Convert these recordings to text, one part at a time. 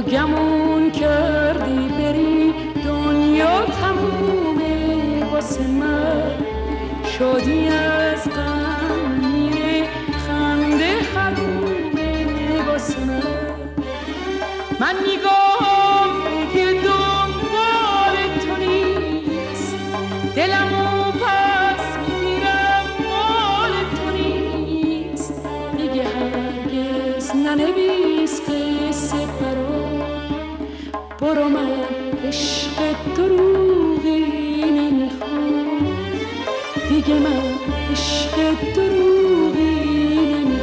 تو گمون کردی بری دنیا تمومه واسه من، شادی از غم میره خنده حرومه واسه من نگاه که دنبال تو نیست، دلمو پس میگیرم مال تو نیست، دیگه هرگز ننویس قصه برو من عشق دروغی نمیخوام، دیگه من عشق دروغی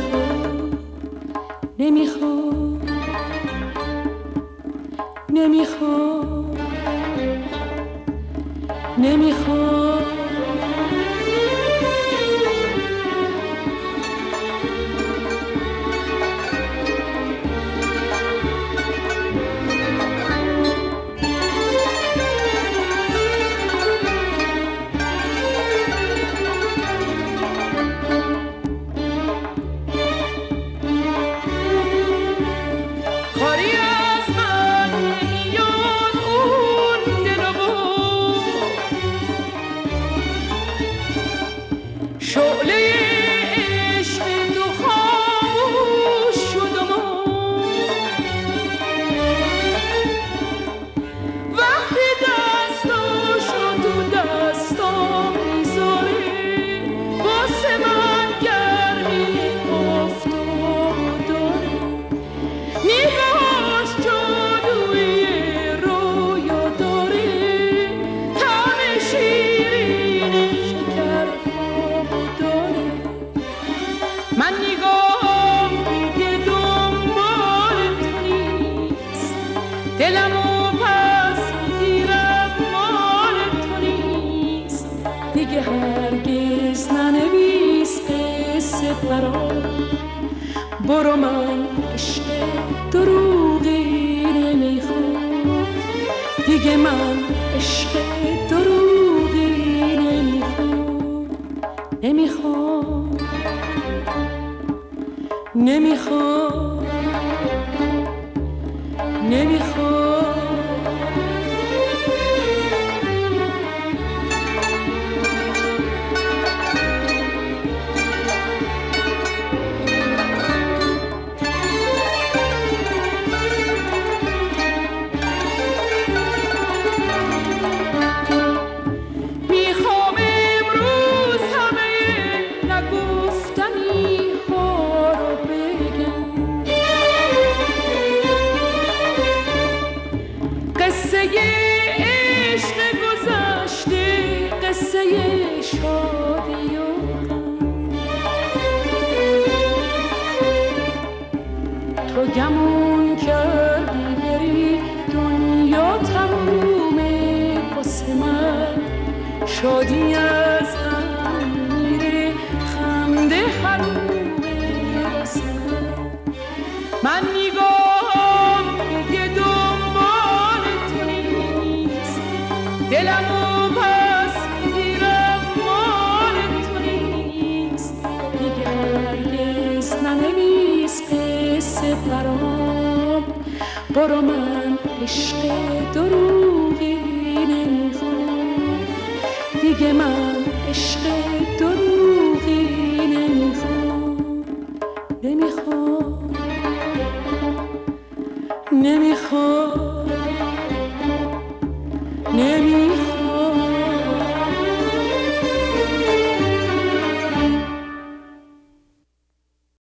نمیخوام برو من عشق دروغی نمیخوام، دیگه من عشق دروغی نمیخوام. تو گمون کردی بری دنیا تمومه واسه من، شادی از هم میره خنده حرومه واسه من نگاه که دنبال تو نیست، دلمو پس میگیرم مال تو نیست، دیگه هرگز ننویس قصه برام، برو من عشق دروغی نمیخوام، دیگه من عشق دروغی نمیخوام.